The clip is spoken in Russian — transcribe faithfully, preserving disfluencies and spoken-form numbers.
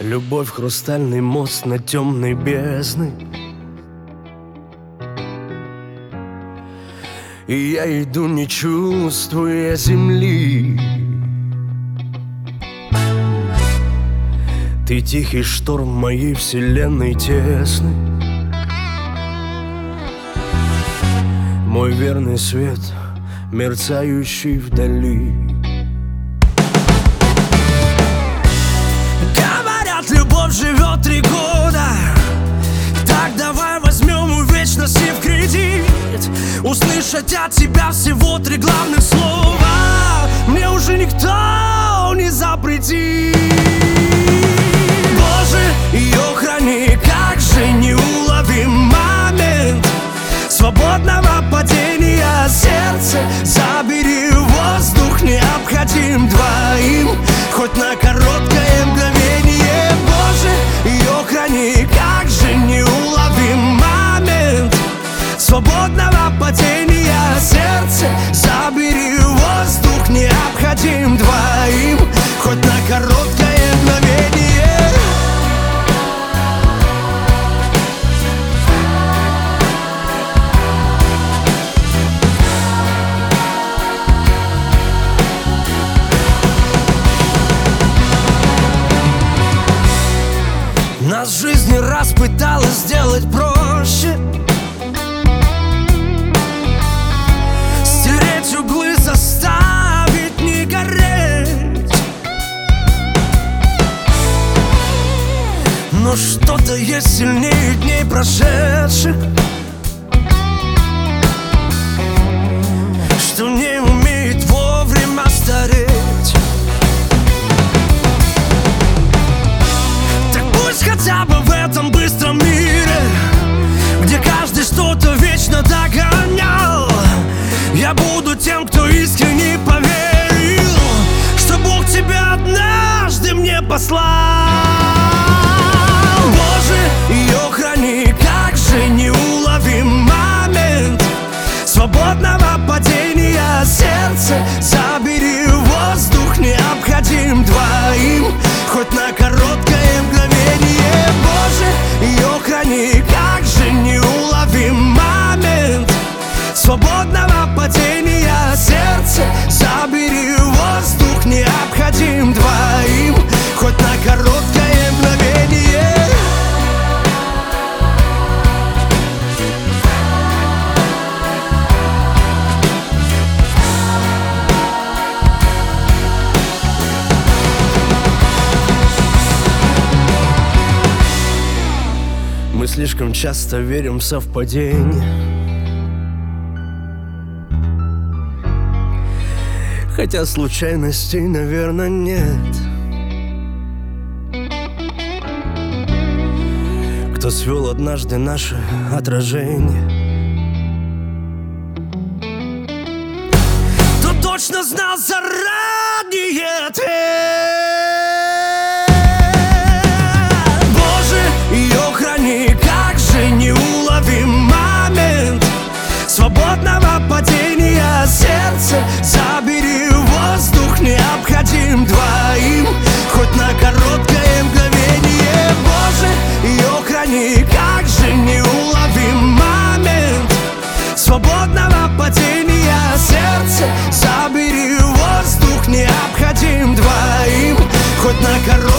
Любовь — хрустальный мост над темной бездной, и я иду, не чувствуя земли. Ты тихий шторм моей вселенной тесной, мой верный свет, мерцающий вдали. Говорят, любовь живет три года, так давай возьмем у вечности в кредит. Услышать от тебя всего три главных слова мне уже никто не запретит. Боже, ее храни, как же неуловим момент свободного падения сердца. Забери воздух, необходим двоим, хоть на короткое мгновение. Боже, ее храни, как же неуловим момент свободного падения сердца. Забери воздух, необходим двоим, хоть на короткое мгновение. Нас жизнь не раз пыталась сделать проще, стереть углы, заставить не гореть. Но что-то есть сильнее дней прошедших, что не умеет вовремя стареть. Хотя бы в этом быстром мире, где каждый что-то вечно догонял, я буду тем, кто искренне поверил, что Бог тебя однажды мне послал. Боже, ее храни, как же неуловим момент свободного падения сердца. Забери воздух, необходим двоим, хоть на короткое мгновение. Боже, ее храни, как же неуловим момент свободного падения сердца. Забери воздух, необходим двоим, хоть на короткое мгновение. Мы слишком часто верим в совпадения, хотя случайностей, наверное, нет. Кто свел однажды наше отражение, кто точно знал заранее ответ. Неуловим момент свободного падения сердца. Забери воздух, необходим двоим, хоть на короткое мгновение. Боже, ее храни, как же неуловим момент свободного падения сердца. Забери воздух, необходим двоим, хоть на короткое